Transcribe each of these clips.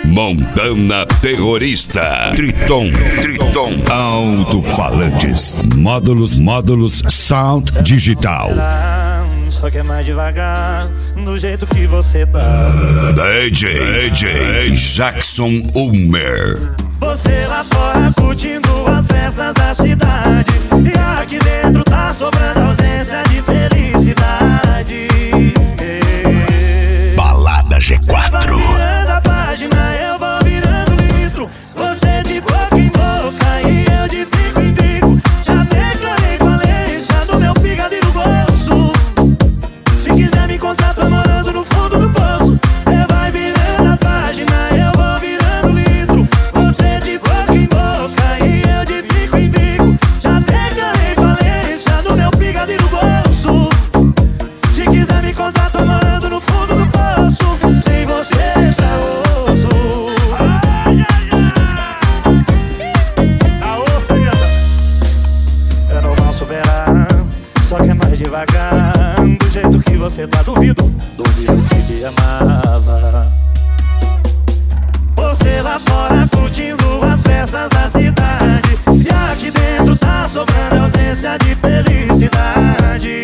Montana Terrorista. Triton. Alto-falantes. Módulos Sound Digital. Só que é mais devagar, do jeito que você tá. DJ Jackson Ulmer. Você lá fora curtindo as festas da cidade, e aqui dentro tá sobrando ausência de felicidade. Balada G4. Vai virando a página, eu vou virando litro. Você de boca em boca e eu de bico em bico. Já declarei falência do meu fígado e do bolso. Se quiser me encontrar, tô morando no fundo do poço. Cê vai virando a página, eu vou virando litro. Você de boca em boca e eu de bico em bico. Já declarei falência do meu fígado e do bolso. Se quiser me encontrar, tô morando no fundo do poço. Sem você pra osso. A osso, é normal superar, só que é mais devagar. Do jeito que você tá, duvido que me amava. Você lá fora curtindo as festas da cidade, e aqui dentro tá sobrando ausência de felicidade.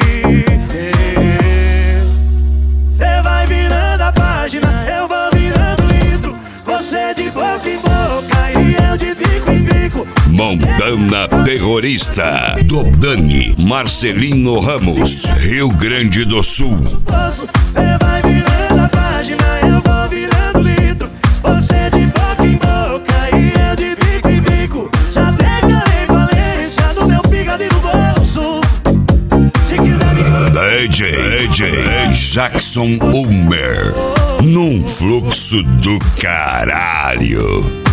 Cê vai virando a página, eu vou virando litro. Você de boca em boca e eu de bico em bico. Montana Terrorista. Dodani Marcelino Ramos, Rio Grande do Sul. Cê vai virando a página, eu vou virando litro. Você de boca em boca e eu de bico em bico. Já declarei falência do meu fígado e do bolso. Se quiser me DJ Jackson Ulmer. Num fluxo do caralho.